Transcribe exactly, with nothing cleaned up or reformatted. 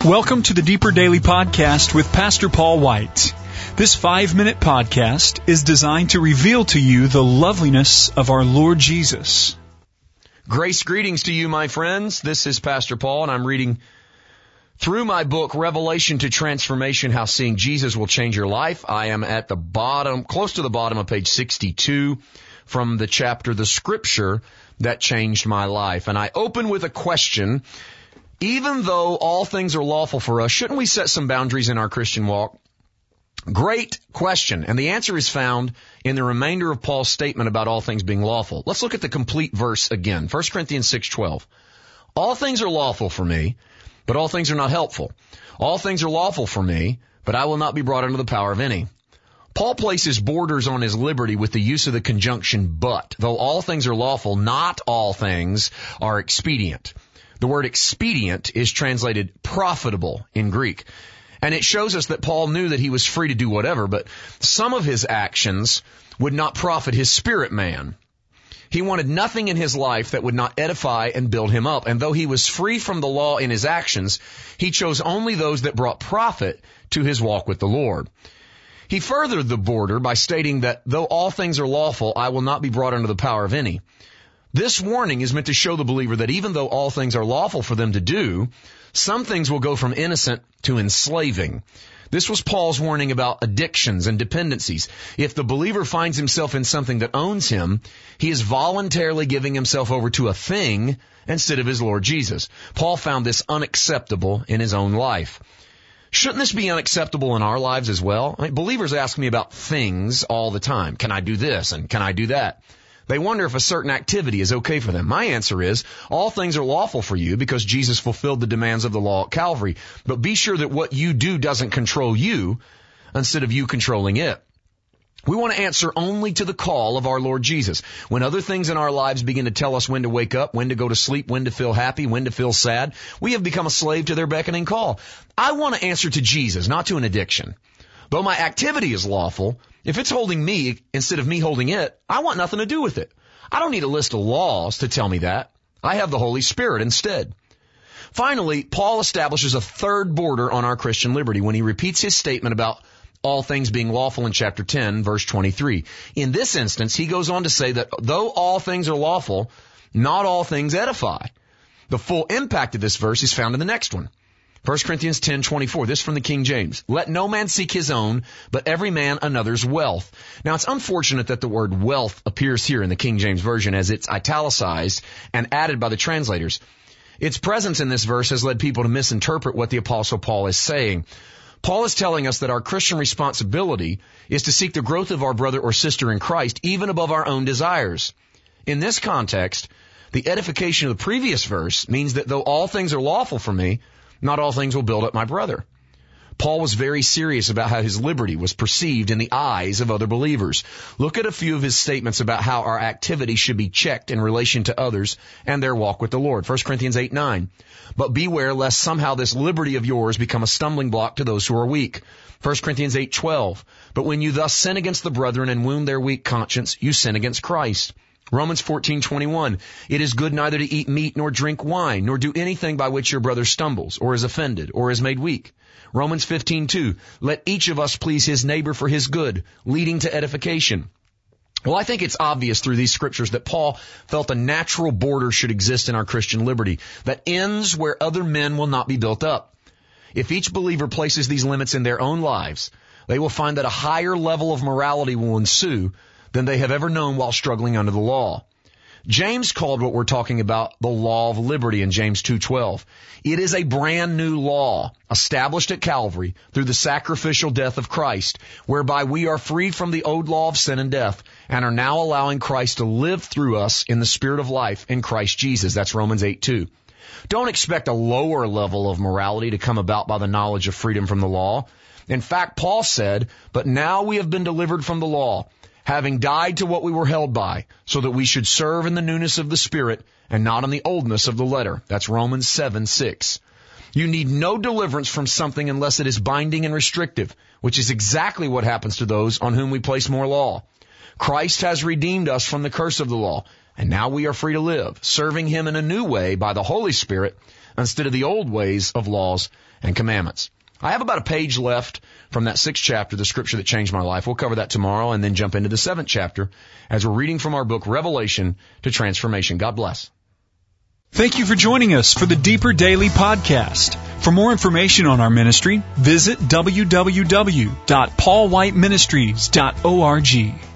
Welcome to the Deeper Daily Podcast with Pastor Paul White. This five-minute podcast is designed to reveal to you the loveliness of our Lord Jesus. Grace greetings to you, my friends. This is Pastor Paul, and I'm reading through my book, Revelation to Transformation, How Seeing Jesus Will Change Your Life. I am at the bottom, close to the bottom of page sixty-two from the chapter, The Scripture That Changed My Life. And I open with a question. Even though all things are lawful for us, shouldn't we set some boundaries in our Christian walk? Great question. And the answer is found in the remainder of Paul's statement about all things being lawful. Let's look at the complete verse again. First Corinthians six twelve. All things are lawful for me, but all things are not helpful. All things are lawful for me, but I will not be brought under the power of any. Paul places borders on his liberty with the use of the conjunction but. Though all things are lawful, not all things are expedient. The word expedient is translated profitable in Greek. And it shows us that Paul knew that he was free to do whatever, but some of his actions would not profit his spirit man. He wanted nothing in his life that would not edify and build him up. And though he was free from the law in his actions, he chose only those that brought profit to his walk with the Lord. He furthered the border by stating that though all things are lawful, I will not be brought under the power of any. This warning is meant to show the believer that even though all things are lawful for them to do, some things will go from innocent to enslaving. This was Paul's warning about addictions and dependencies. If the believer finds himself in something that owns him, he is voluntarily giving himself over to a thing instead of his Lord Jesus. Paul found this unacceptable in his own life. Shouldn't this be unacceptable in our lives as well? I mean, believers ask me about things all the time. Can I do this and can I do that? They wonder if a certain activity is okay for them. My answer is, all things are lawful for you because Jesus fulfilled the demands of the law at Calvary. But be sure that what you do doesn't control you instead of you controlling it. We want to answer only to the call of our Lord Jesus. When other things in our lives begin to tell us when to wake up, when to go to sleep, when to feel happy, when to feel sad, we have become a slave to their beckoning call. I want to answer to Jesus, not to an addiction. Though my activity is lawful, if it's holding me instead of me holding it, I want nothing to do with it. I don't need a list of laws to tell me that. I have the Holy Spirit instead. Finally, Paul establishes a third border on our Christian liberty when he repeats his statement about all things being lawful in chapter ten, verse twenty-three. In this instance, he goes on to say that though all things are lawful, not all things edify. The full impact of this verse is found in the next one. First Corinthians ten twenty-four, this from the King James. Let no man seek his own, but every man another's wealth. Now, it's unfortunate that the word wealth appears here in the King James Version as it's italicized and added by the translators. Its presence in this verse has led people to misinterpret what the Apostle Paul is saying. Paul is telling us that our Christian responsibility is to seek the growth of our brother or sister in Christ, even above our own desires. In this context, the edification of the previous verse means that though all things are lawful for me, not all things will build up my brother. Paul was very serious about how his liberty was perceived in the eyes of other believers. Look at a few of his statements about how our activity should be checked in relation to others and their walk with the Lord. First Corinthians eight nine. But beware lest somehow this liberty of yours become a stumbling block to those who are weak. First Corinthians eight twelve. But when you thus sin against the brethren and wound their weak conscience, you sin against Christ. Romans fourteen twenty-one. It is good neither to eat meat nor drink wine, nor do anything by which your brother stumbles, or is offended, or is made weak. Romans fifteen two. Let each of us please his neighbor for his good, leading to edification. Well, I think it's obvious through these scriptures that Paul felt a natural border should exist in our Christian liberty that ends where other men will not be built up. If each believer places these limits in their own lives, they will find that a higher level of morality will ensue than they have ever known while struggling under the law. James called what we're talking about the law of liberty in James two twelve. It is a brand new law established at Calvary through the sacrificial death of Christ, whereby we are freed from the old law of sin and death and are now allowing Christ to live through us in the spirit of life in Christ Jesus. That's Romans eight two. Don't expect a lower level of morality to come about by the knowledge of freedom from the law. In fact, Paul said, but now we have been delivered from the law, having died to what we were held by, so that we should serve in the newness of the Spirit and not in the oldness of the letter. That's Romans seven six. You need no deliverance from something unless it is binding and restrictive, which is exactly what happens to those on whom we place more law. Christ has redeemed us from the curse of the law, and now we are free to live, serving Him in a new way by the Holy Spirit instead of the old ways of laws and commandments. I have about a page left from that sixth chapter, the scripture that changed my life. We'll cover that tomorrow and then jump into the seventh chapter as we're reading from our book, Revelation to Transformation. God bless. Thank you for joining us for the Deeper Daily Podcast. For more information on our ministry, visit w w w dot paul white ministries dot org.